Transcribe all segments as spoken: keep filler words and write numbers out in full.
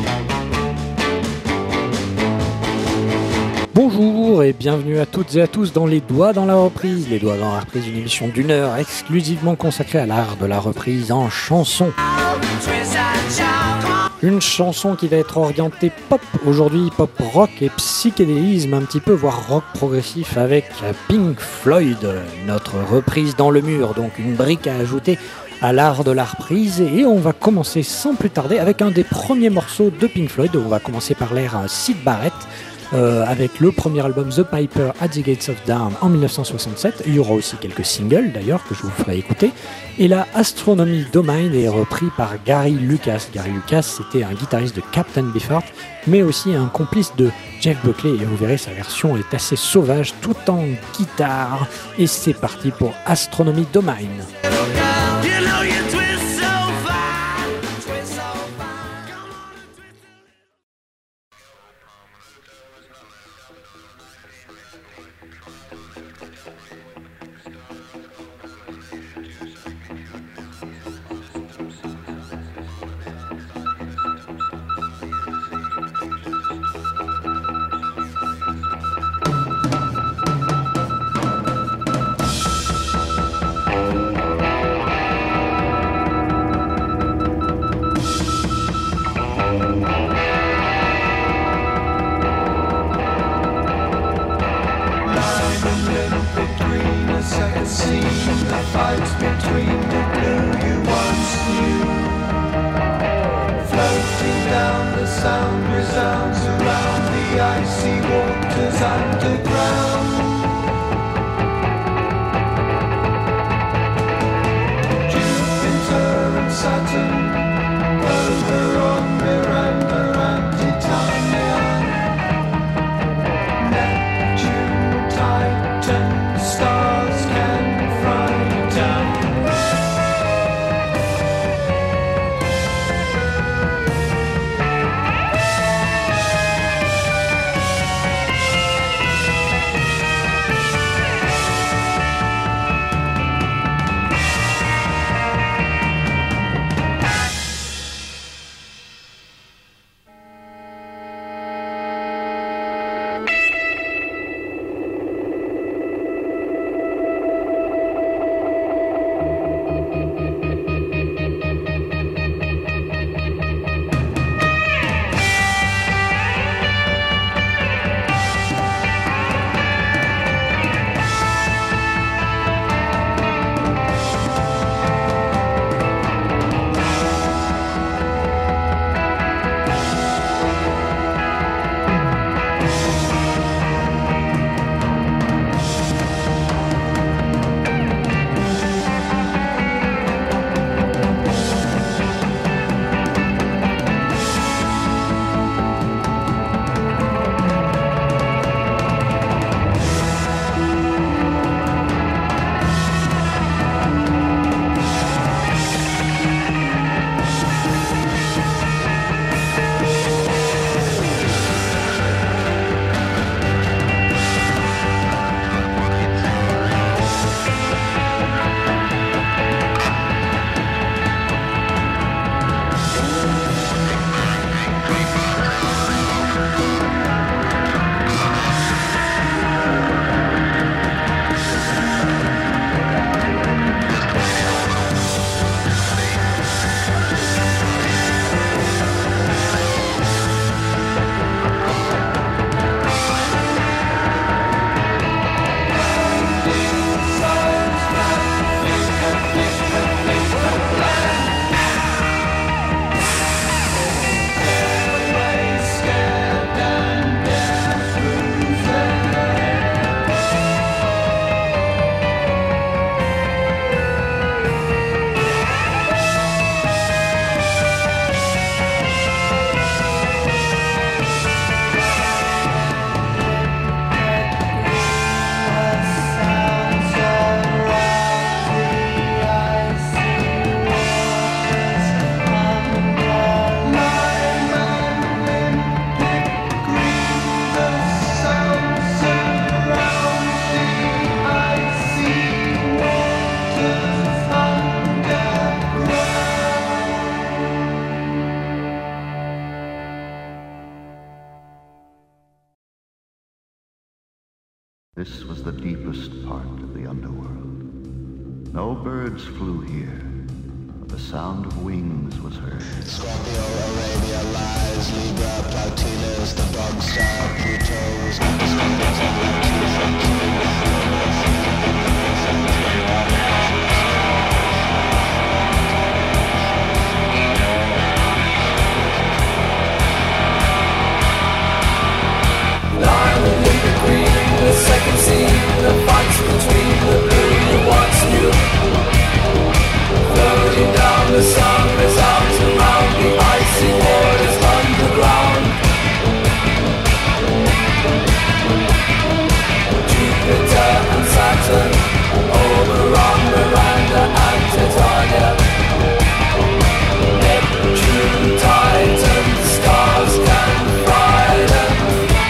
Bonjour et bienvenue à toutes et à tous dans Les Doigts dans la reprise. Les Doigts dans la reprise, une émission d'une heure exclusivement consacrée à l'art de la reprise en chanson. Une chanson qui va être orientée pop aujourd'hui, pop rock et psychédélisme un petit peu, voire rock progressif avec Pink Floyd. Notre reprise dans le mur, donc une brique à ajouter à l'art de la reprise. Et on va commencer sans plus tarder avec un des premiers morceaux de Pink Floyd. On va commencer par l'air Syd Barrett. Euh, avec le premier album The Piper at the Gates of Dawn en dix-neuf cent soixante-sept. Il y aura aussi quelques singles d'ailleurs que je vous ferai écouter. Et la Astronomy Domain est repris par Gary Lucas. Gary Lucas, c'était un guitariste de Captain Beefheart, mais aussi un complice de Jeff Buckley. Et vous verrez, sa version est assez sauvage, tout en guitare. Et c'est parti pour Astronomy Domain. This was the deepest part of the underworld. No birds flew here, but the sound of wings was heard. Scorpio, Arabia, Lies, Libra, Plautinus, the dog star, Pluto, Scorpius, the second scene, the fights between the blue and what's new. Floating down the sun, there's arms around the icy waters underground. Jupiter and Saturn, Oberon, Miranda and Titania. Neptune, Titan, stars can frighten.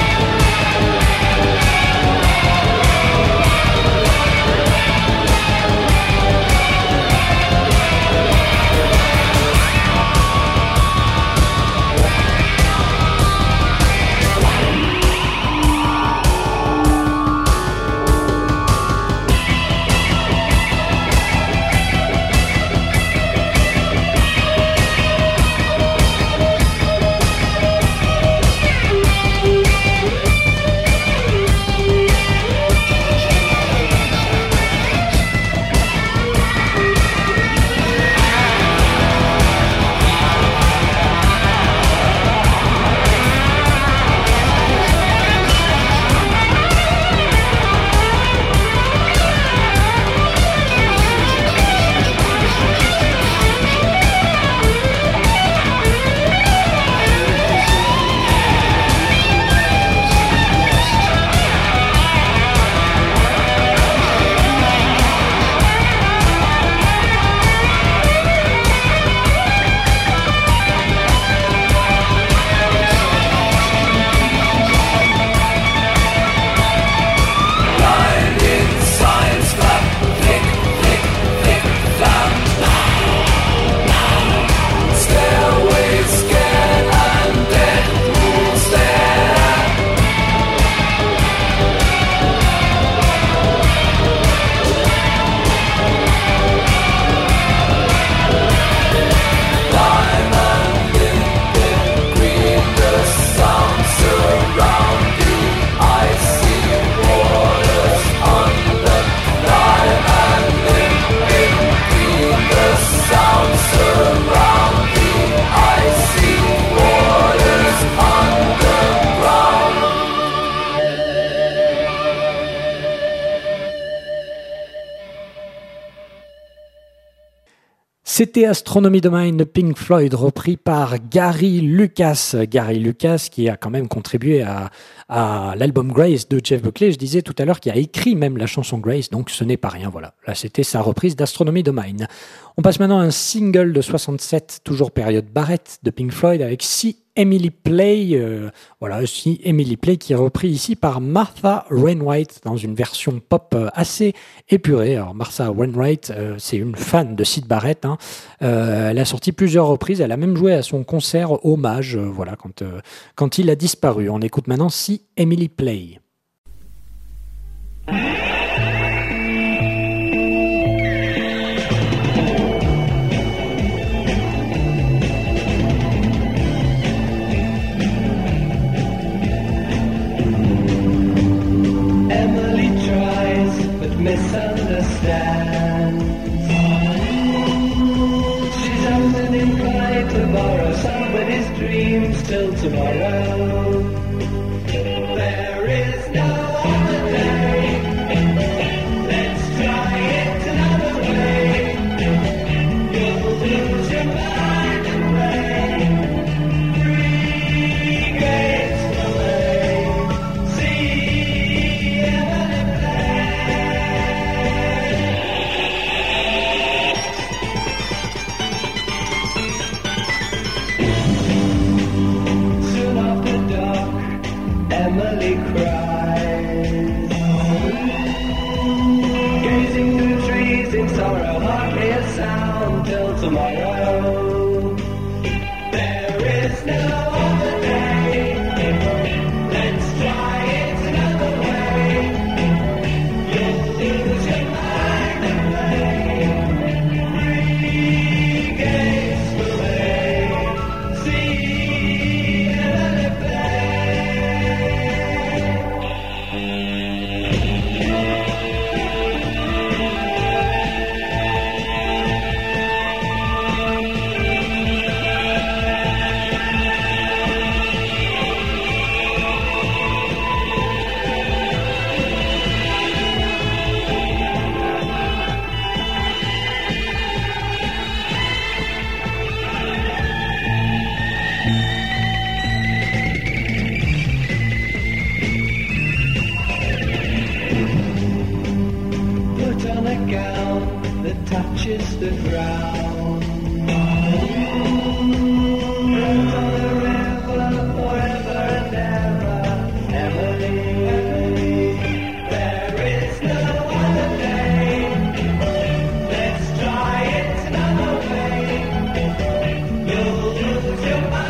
C'était Astronomy Domain de Pink Floyd, repris par Gary Lucas. Gary Lucas qui a quand même contribué à, à l'album Grace de Jeff Buckley. Je disais tout à l'heure qu'il a écrit même la chanson Grace, donc ce n'est pas rien. Voilà, là c'était sa reprise d'Astronomy Domain. On passe maintenant à un single de soixante-sept, toujours période Barrett de Pink Floyd, avec Si Emily Play, euh, voilà, Si Emily Play qui est repris ici par Martha Wainwright dans une version pop assez épurée. Alors Martha Wainwright, euh, c'est une fan de Syd Barrett. Hein. Euh, elle a sorti plusieurs reprises. Elle a même joué à son concert hommage, euh, voilà, quand euh, quand il a disparu. On écoute maintenant Si Emily Play. Misunderstands. She's often inclined to borrow somebody's dreams till tomorrow. There is no other day. Let's try it another way. You'll lose your mind and brain. Three gates away. See Emily play. Soon after dark, Emily cries, gazing through trees in sorrow, hardly a sound till tomorrow. There is no other day. Let's try it another way.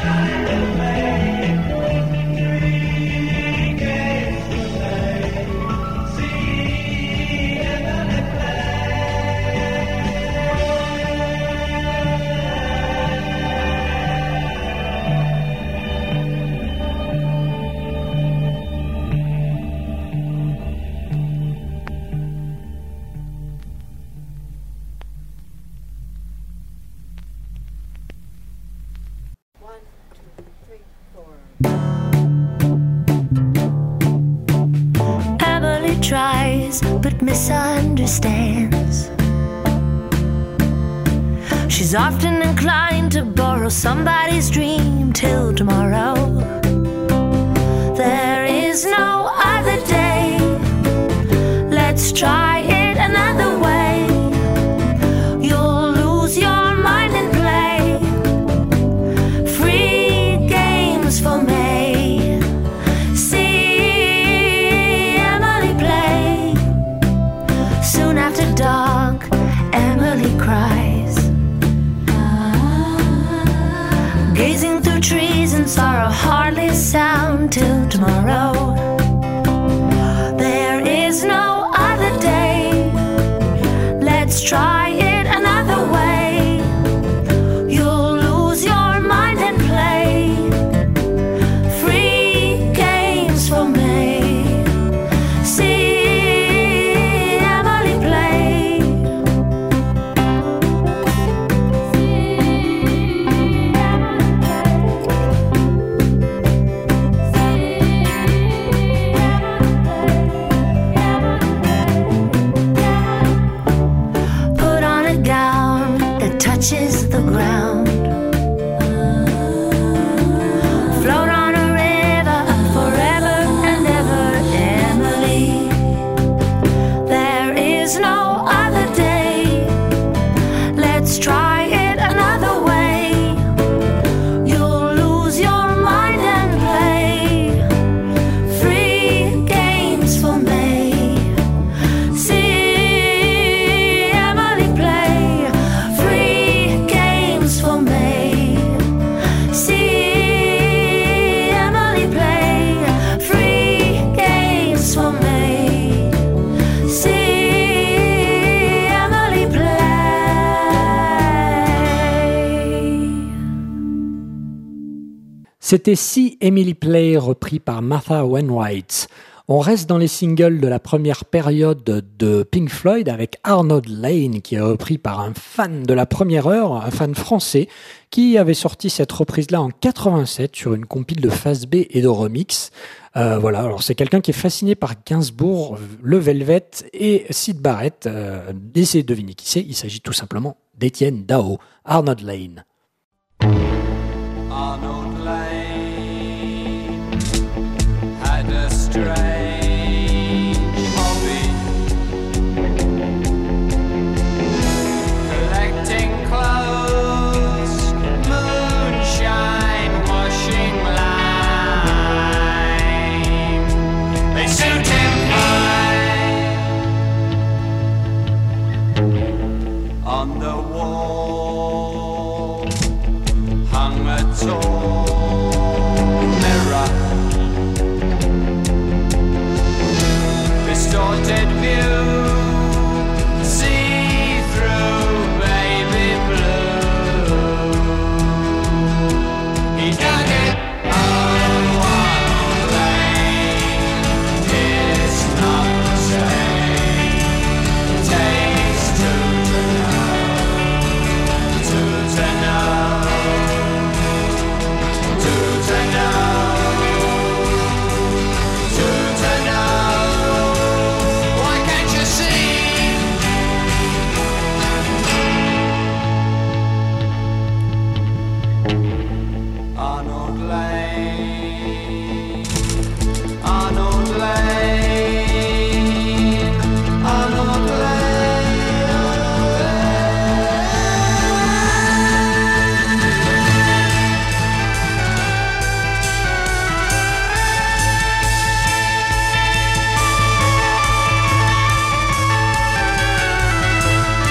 Tries but misunderstands. She's often inclined to borrow somebody's dream till tomorrow. There is no other day. Let's try it another way. You'll lose your mind and play. Free games for me. Dark, Emily cries, gazing through trees and sorrow hardly sound till tomorrow. There is no other day. Let's try it another way. You'll lose your mind and play. Free games for me. See touches the ground. Float on a river forever and ever, Emily. There is no other day. Let's try it another way. You'll lose your mind and play. Free games for me. See Emily play. Free games for me. See Emily play. Free games for me. See Emily play. C'était See Emily Play, repris par Martha Wainwright. On reste dans les singles de la première période de Pink Floyd avec Arnold Layne, qui est repris par un fan de la première heure, un fan français, qui avait sorti cette reprise-là en quatre-vingt-sept sur une compile de Phase B et de remix. Euh, voilà, alors c'est quelqu'un qui est fasciné par Gainsbourg, le Velvet et Syd Barrett. Euh, essayez de deviner qui c'est, il s'agit tout simplement d'Étienne Dao, Arnold Layne. Arnold Layne had a strange hobby, collecting clothes, moonshine, washing line. They suit him fine. On the wall hung a tall mirror, distorted view, see through baby blue. He dug it on one lane, it's not the same. Takes two to know, two to know. Arnold Layne, Arnold Layne, Arnold Layne, Arnold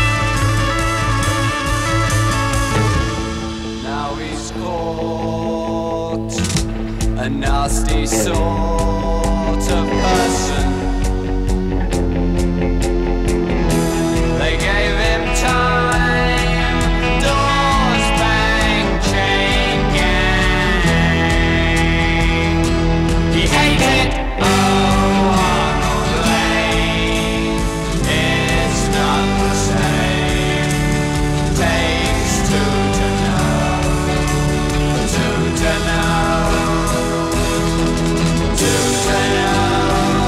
Now he's gone. a nasty sort of person. They gave him time, doors bang, chain gang. He hated, oh, Arnold Lane. It's not the same. Takes two to know, two to know, two to know,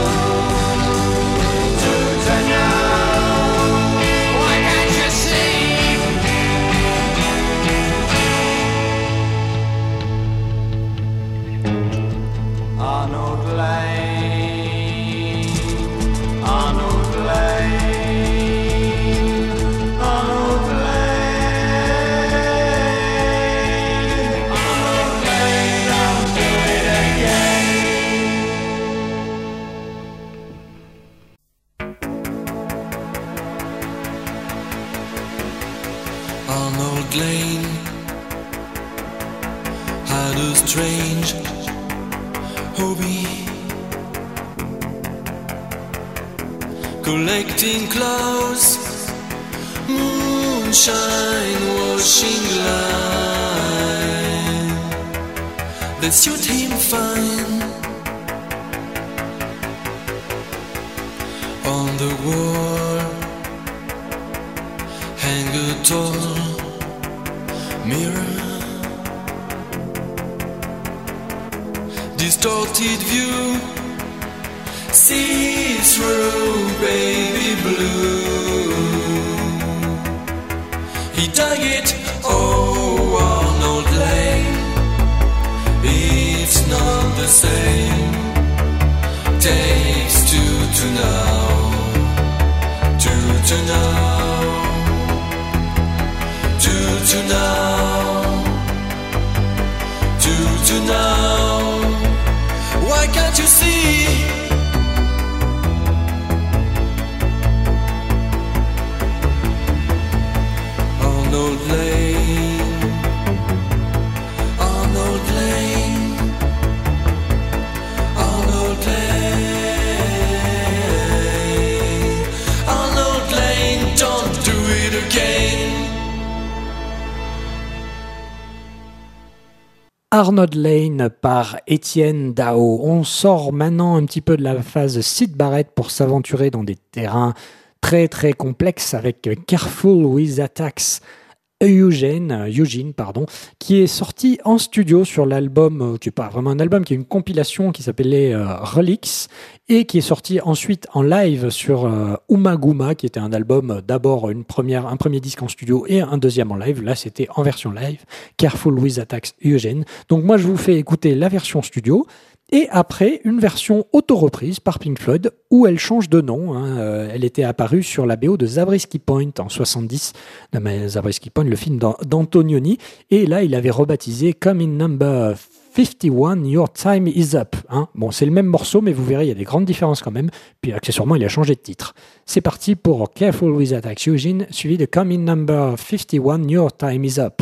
two to know. Why can't you see? Arnold Lane, Arnold Lane, Arnold Lane, Arnold Lane, I'll do it again. Arnold Lane had a strange hobby, collecting clothes, moonshine, washing line. They suit him fine. On the wall hang a tall mirror, distorted view, see through baby blue. He dug it, oh Arnold Lane. It's not the same. Takes two to know, two to know, two to know, two to know. Why can't you see? Arnold Lane, Arnold Lane, Arnold Lane, Arnold Lane, don't do it again. Arnold Lane par Étienne Dao. On sort maintenant un petit peu de la phase Syd Barrett pour s'aventurer dans des terrains très très complexes avec Careful with Attacks Eugene, Eugene pardon, qui est sorti en studio sur l'album, euh, qui n'est pas vraiment un album, qui est une compilation qui s'appelait euh, Relics, et qui est sorti ensuite en live sur euh, Umaguma, qui était un album euh, d'abord une première, un premier disque en studio et un deuxième en live. Là, c'était en version live, Careful with Attacks Eugene. Donc moi, je vous fais écouter la version studio. Et après, une version auto-reprise par Pink Floyd, où elle change de nom. Hein. Euh, elle était apparue sur la B O de Zabriskie Point en soixante-dix. Non, mais Zabriskie Point, le film d'An- d'Antonioni. Et là, il avait rebaptisé Come in Number cinquante-et-un, Your Time is Up. Hein. Bon, c'est le même morceau, mais vous verrez, il y a des grandes différences quand même. Puis accessoirement, il a changé de titre. C'est parti pour Careful with Attacks Eugene, suivi de Come in Number cinquante-et-un, Your Time is Up.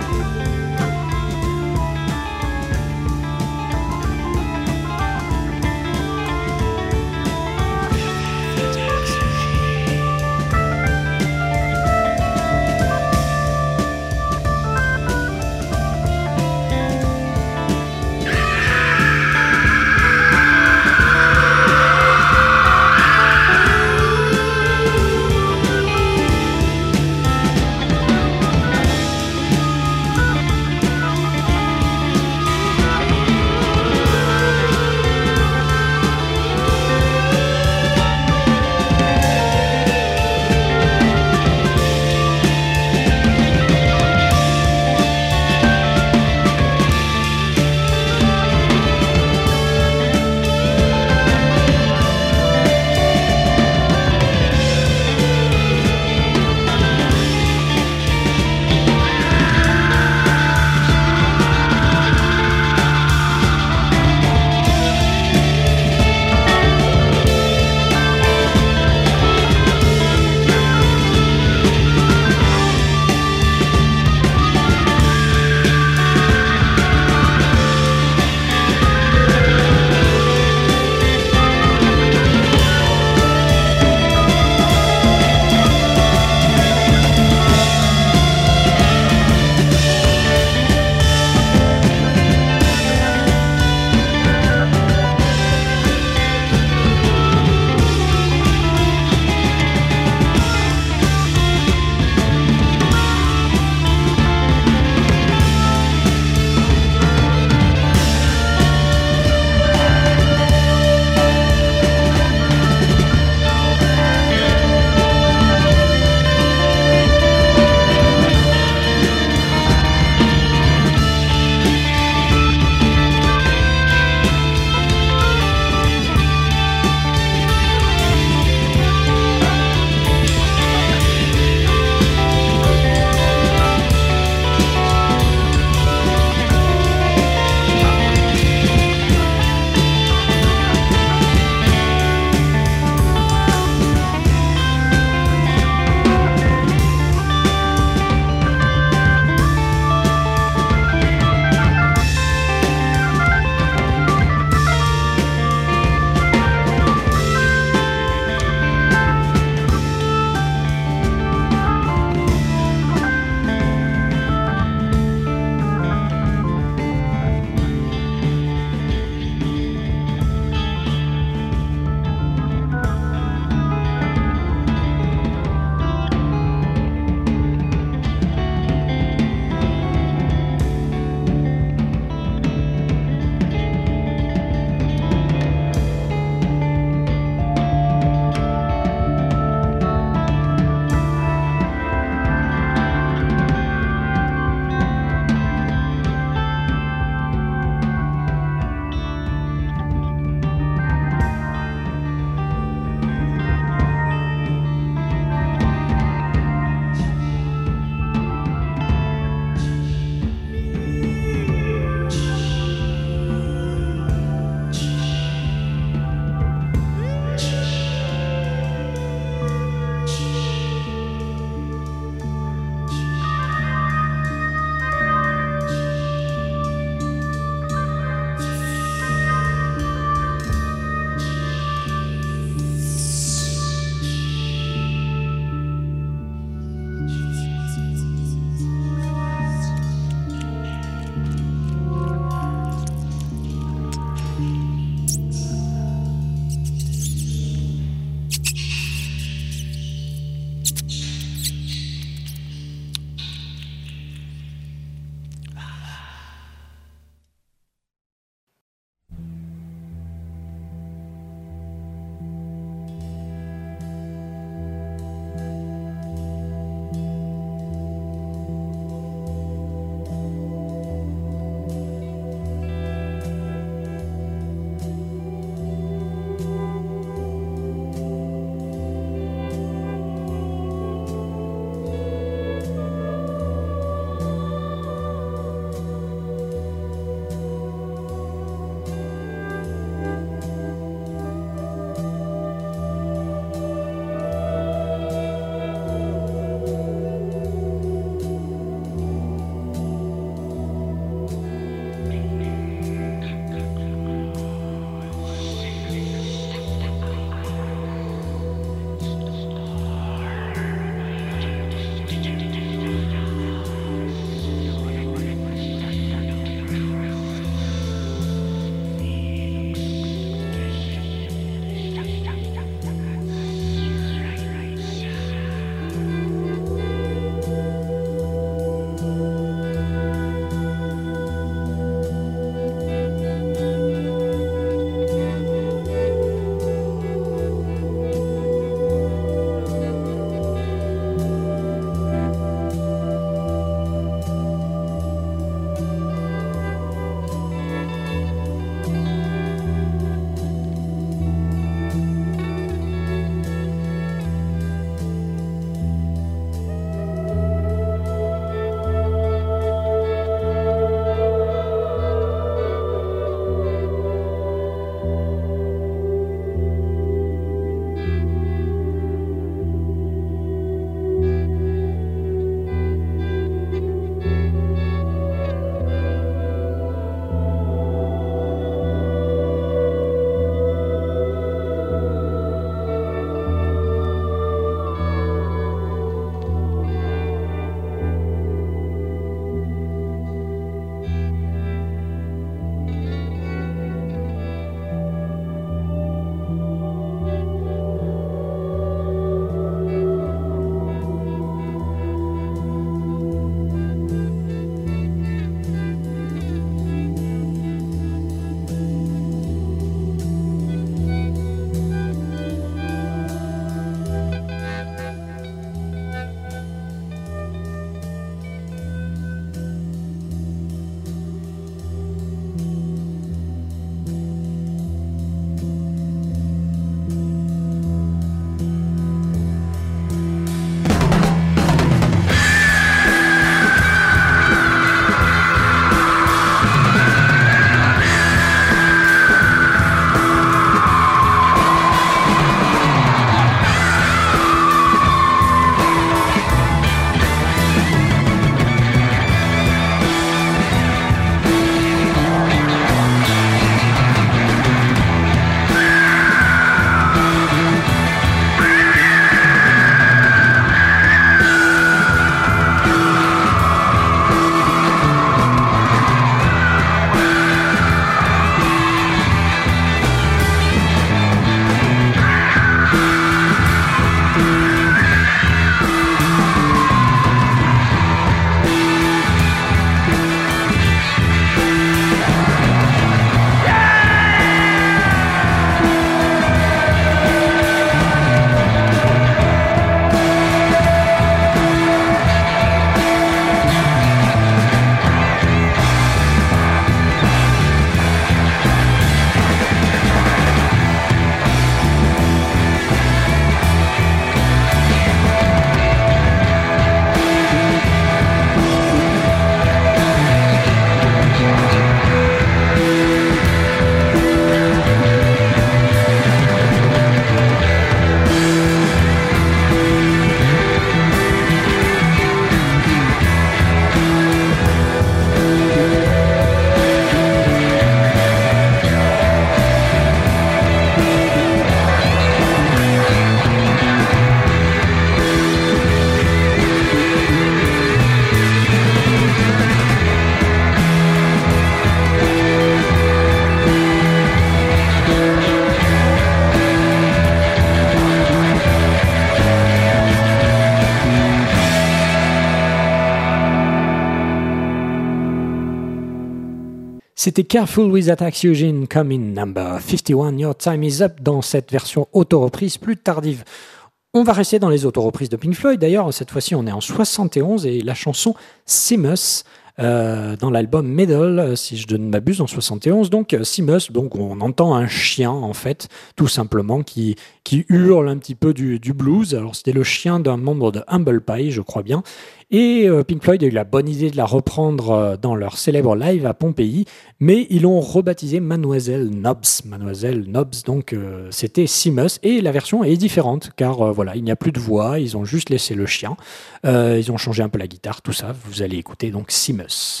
C'était Careful with that Eugene Coming number fifty-one, Your Time is Up, dans cette version auto-reprise plus tardive. On va rester dans les auto-reprises de Pink Floyd. D'ailleurs, cette fois-ci, on est en soixante et onze et la chanson Seamus, euh, dans l'album Medal, si je ne m'abuse, en soixante et onze. Donc, Seamus, donc on entend un chien, en fait, tout simplement, qui, qui hurle un petit peu du, du blues. Alors, c'était le chien d'un membre de Humble Pie, je crois bien. Et euh, Pink Floyd a eu la bonne idée de la reprendre euh, dans leur célèbre live à Pompéi, mais ils l'ont rebaptisé Mademoiselle Nobbs. Mademoiselle Nobbs, donc euh, c'était Seamus, et la version est différente, car euh, voilà, il n'y a plus de voix, ils ont juste laissé le chien, euh, ils ont changé un peu la guitare, tout ça, vous allez écouter donc Seamus.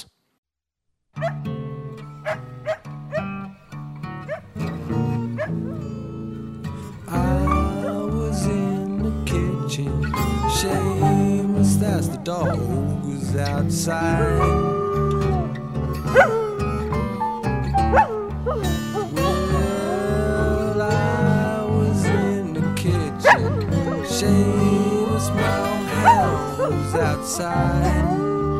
I was in the kitchen. Seamus, that's the dog who's outside. Well, I was in the kitchen. Seamus, my hound was outside.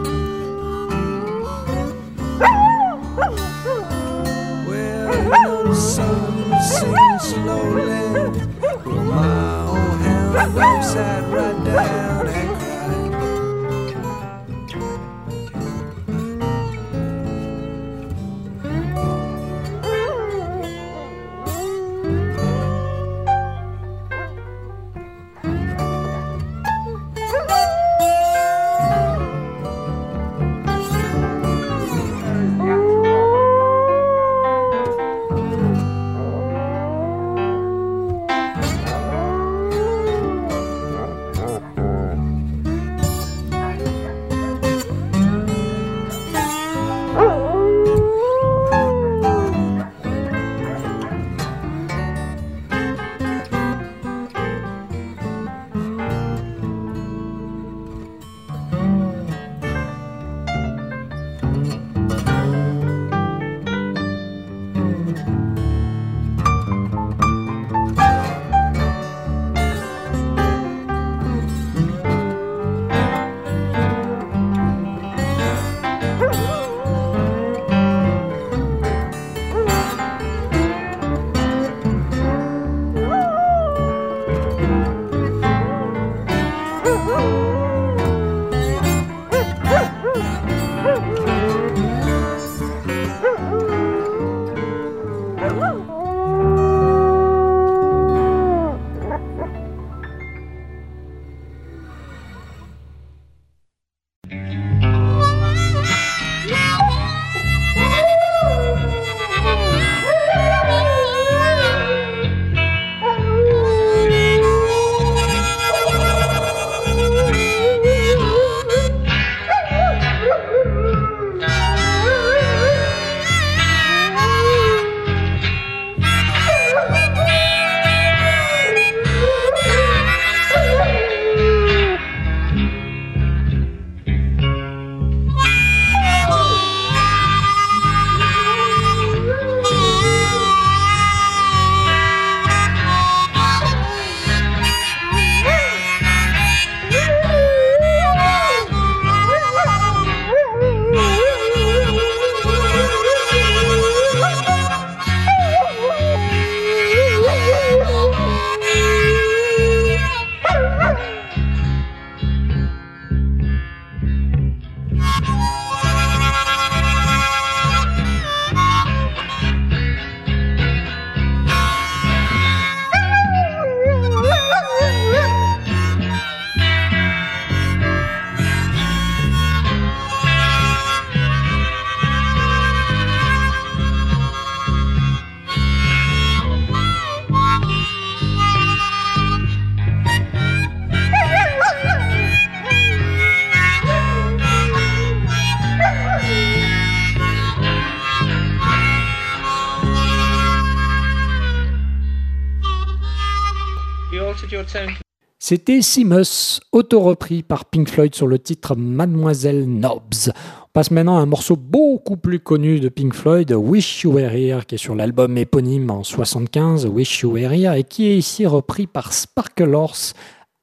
Well, you know the sun was sinking slowly, but my old hound dog sat right down and cried. C'était Seamus, auto-repris par Pink Floyd sur le titre Mademoiselle Nobbs. On passe maintenant à un morceau beaucoup plus connu de Pink Floyd, Wish You Were Here, qui est sur l'album éponyme en soixante-quinze, Wish You Were Here, et qui est ici repris par Sparkle Horse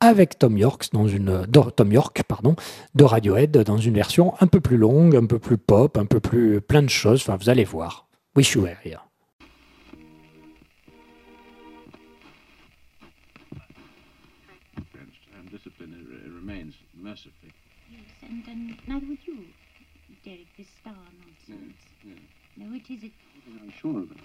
avec Tom York dans une de, Tom York pardon de Radiohead dans une version un peu plus longue, un peu plus pop, un peu plus plein de choses. Enfin, vous allez voir. Wish You Were Here. And discipline remains mercifully. Yes, and, and neither would you, Derek, this star nonsense. Yeah, yeah. No, it isn't. I'm sure of it.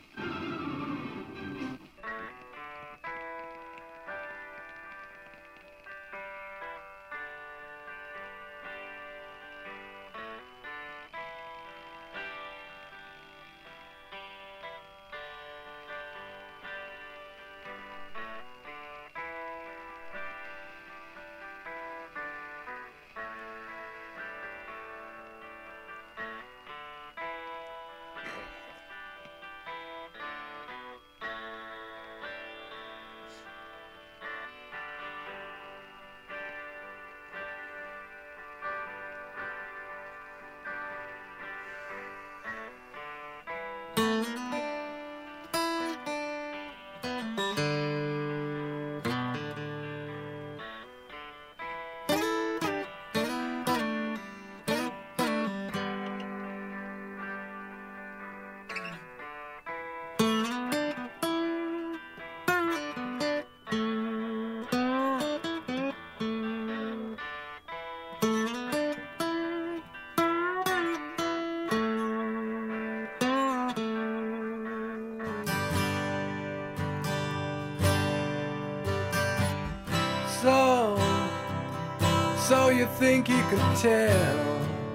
So, so you think you can tell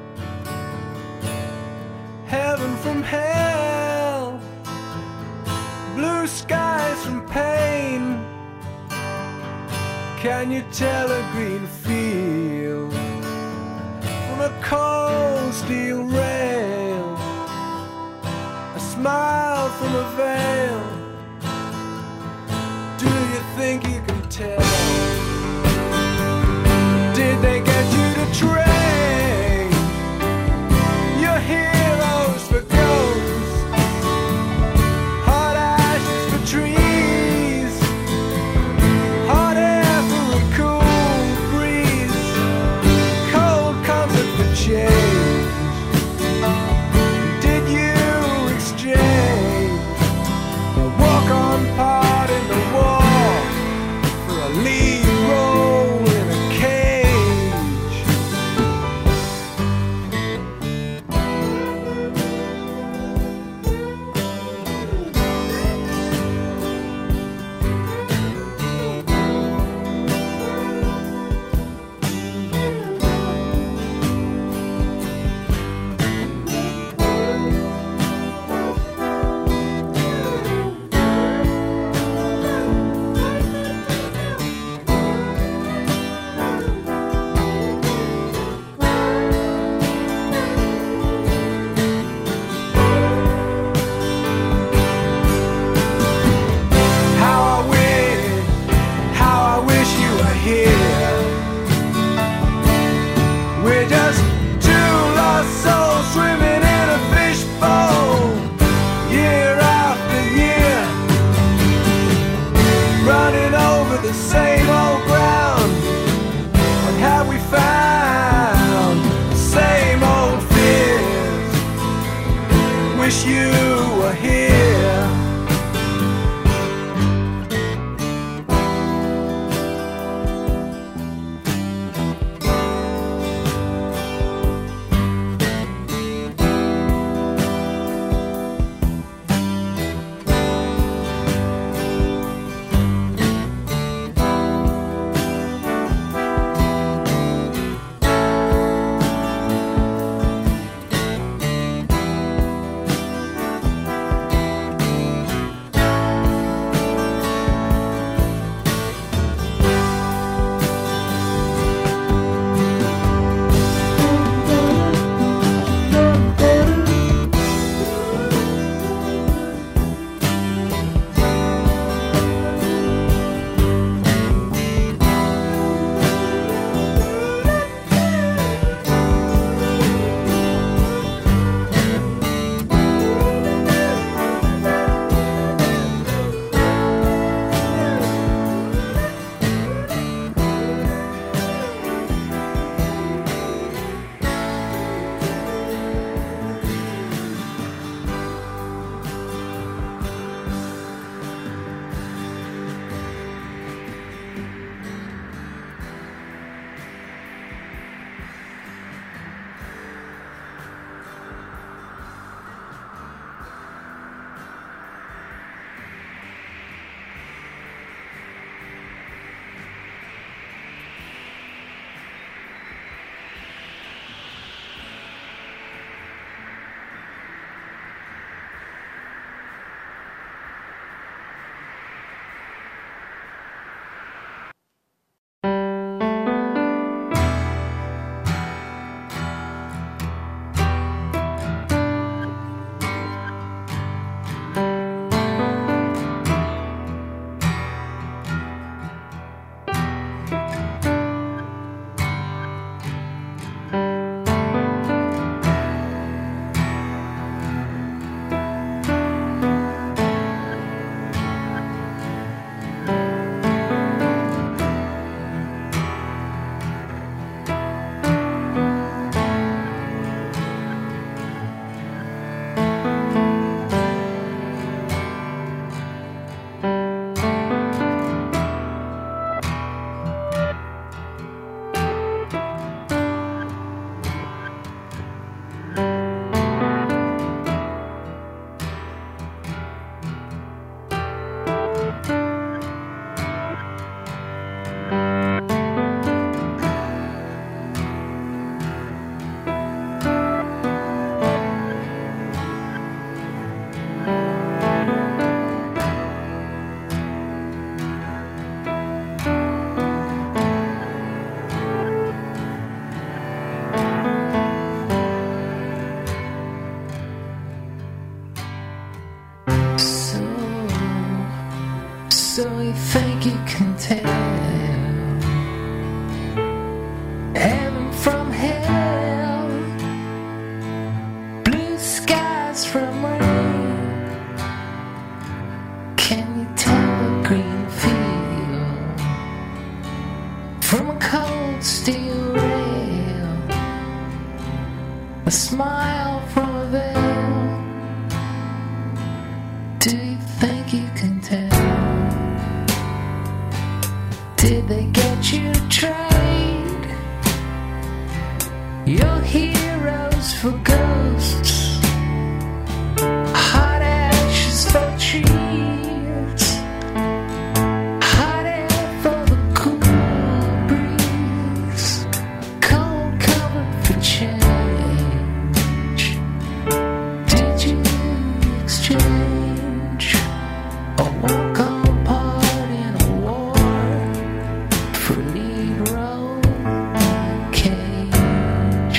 heaven from hell, blue skies from pain? Can you tell a green field from a cold steel rail, a smile from a veil? Do you think you can tell? Did they get you to train your heroes for ghosts, hot ashes for trees, hot air for a cool breeze, cold comfort for change? Did you exchange a walk-on part in the war for a lead role in a cage? How I wish, how I wish you were here. We're just two lost souls swimming in a fishbowl, year after year, running over the same old ground. What have we found? The same old fears. Wish you were here. think you can tell heaven from hell, blue skies from rain? Can you tell a green field from a cold steel rail, a smile from a veil? Do you think you can tell? Did they get you to trade your heroes for ghosts, hot ashes for trees, hot air for the cool breeze, cold covered for change? Did you exchange a walk on part in a war for lead role cage?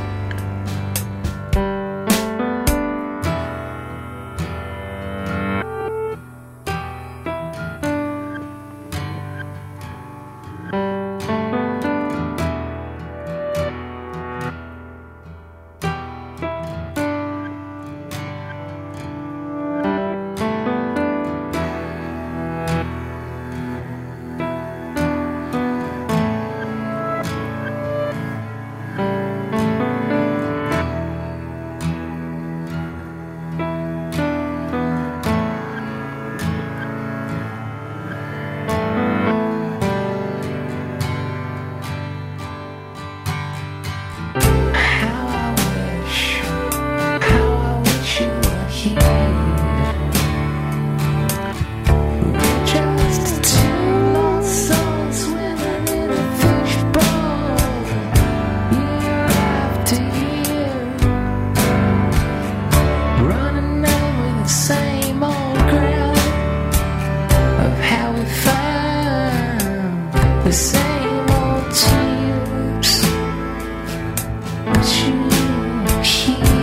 How I wish, how I wish you were here. We're just two lost souls swimming in a fishbowl, year after year, running over the same old ground of how we found the same old tears. But you here.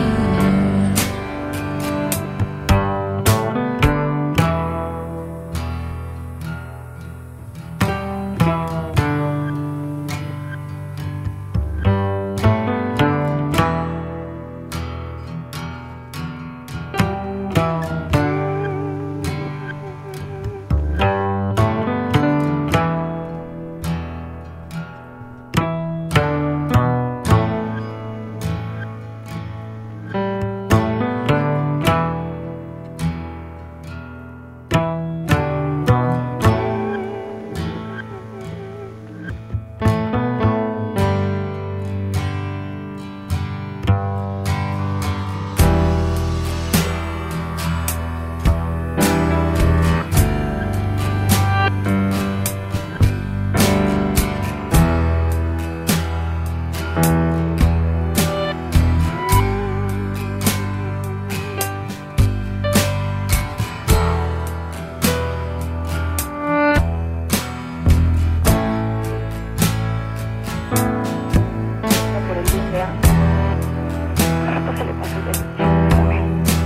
Por el bien de ambos. A rato se le pasa el delicioso, ¿sabes?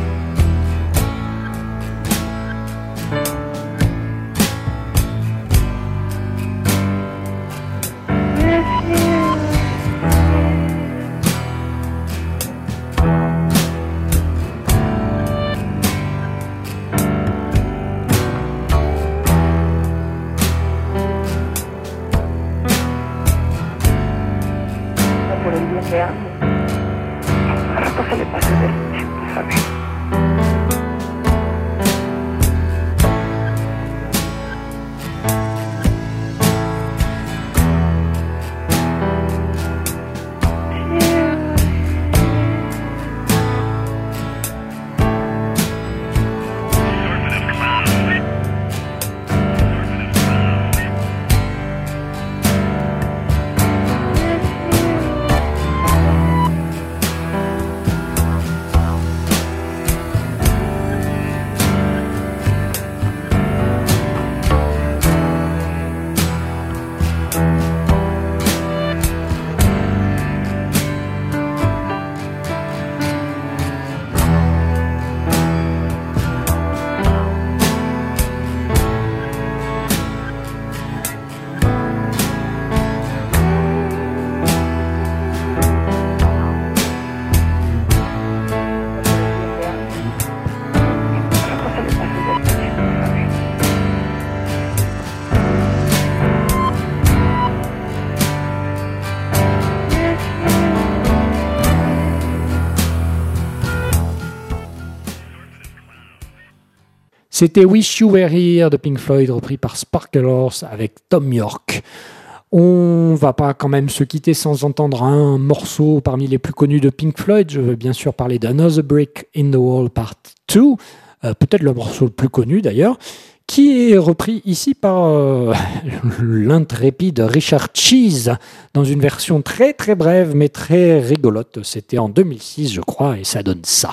Por el bien de ambos. A rato se le pasa el delicioso, ¿sabes? C'était Wish You Were Here de Pink Floyd, repris par Sparklers avec Tom York. On va pas quand même se quitter sans entendre un morceau parmi les plus connus de Pink Floyd. Je veux bien sûr parler d'Another Brick in the Wall Part deux, euh, peut-être le morceau le plus connu d'ailleurs, qui est repris ici par euh, l'intrépide Richard Cheese dans une version très très brève mais très rigolote. C'était en deux mille six je crois et ça donne ça.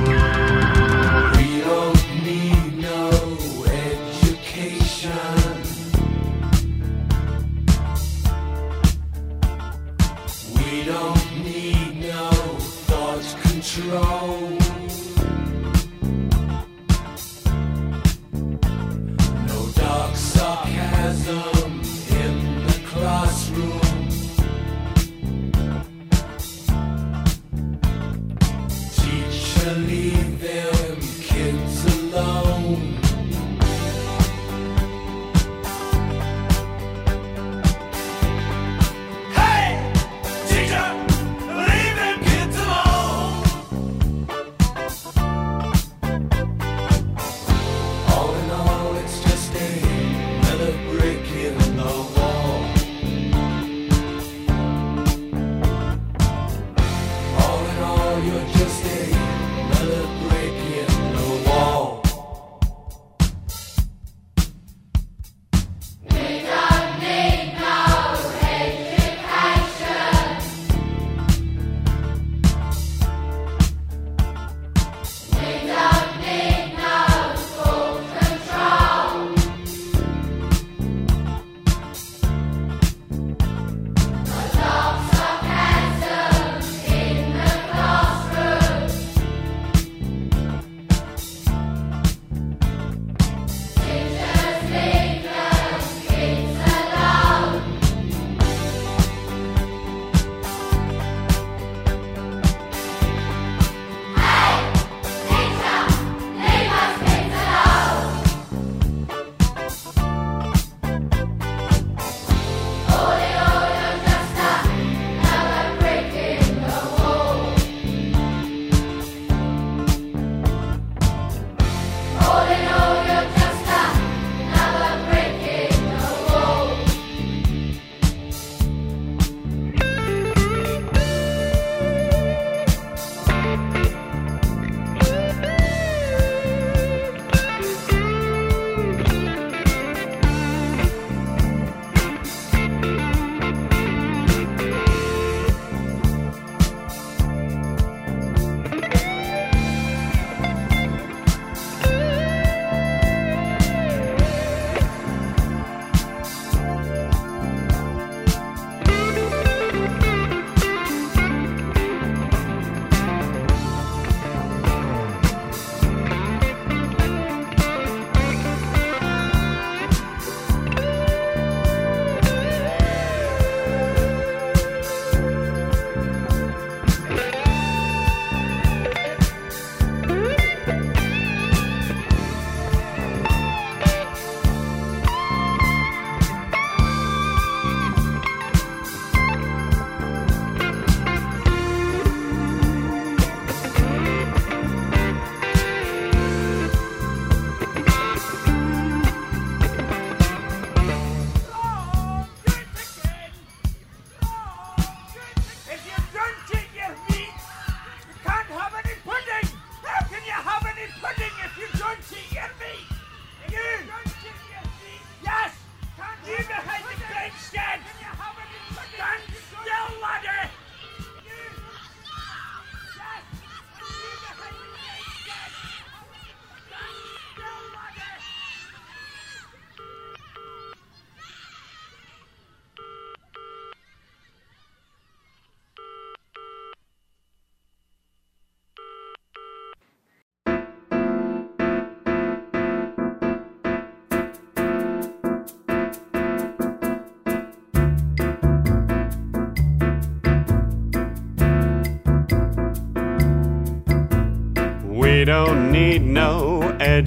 We don't need no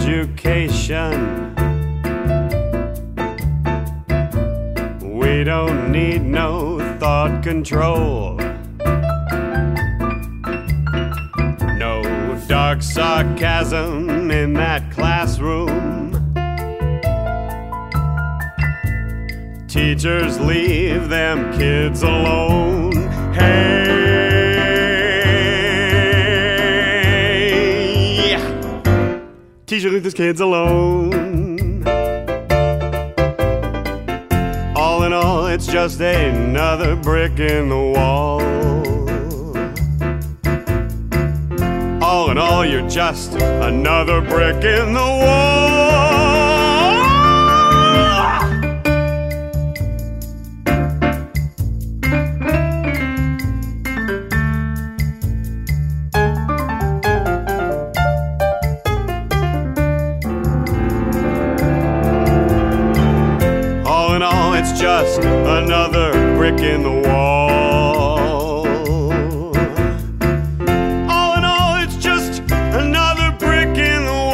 education. We don't need no thought control. No dark stuck sarcasm in that classroom. Teachers leave them kids alone. Hey, teacher leave these kids alone. All in all, it's just another brick in the wall. All in all, you're just another brick in the wall. All in all, it's just another brick in the wall. All in all, it's just another brick in the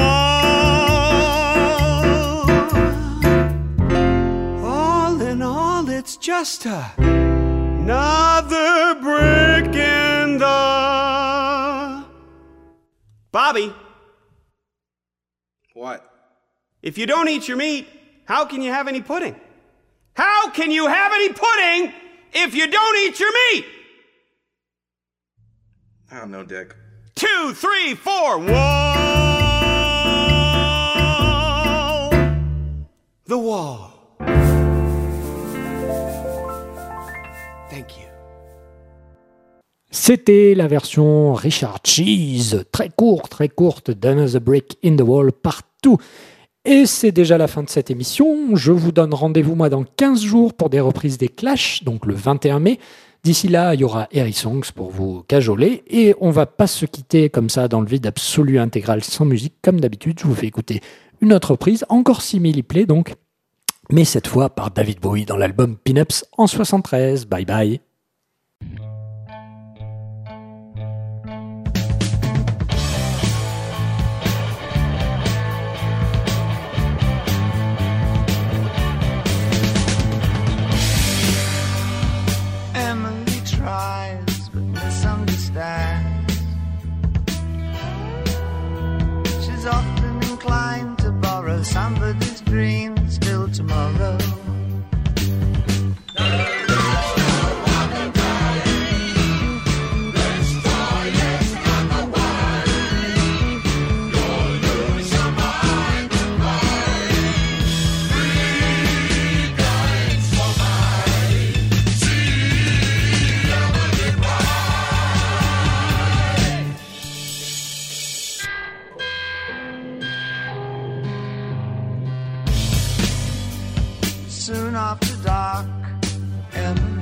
wall. All in all, it's just a, another brick in the... Bobby. What? If you don't eat your meat, how can you have any pudding? How can you have any pudding if you don't eat your meat? I don't know, Dick. Two, three, four, wall. The wall. Thank you. C'était la version Richard Cheese, très courte, très courte, d'Another Brick in the Wall partout. Et c'est déjà la fin de cette émission. Je vous donne rendez-vous moi dans quinze jours pour des reprises des Clash, donc le vingt et un mai. D'ici là, il y aura Harry Songs pour vous cajoler. Et on va pas se quitter comme ça dans le vide absolu intégral sans musique. Comme d'habitude, je vous fais écouter une autre reprise, encore simili-play donc, mais cette fois par David Bowie dans l'album Pin-Ups en soixante-treize. Bye bye. Emily tries but misunderstands. She's often inclined to borrow somebody's dreams till tomorrow. Soon after dark, Emily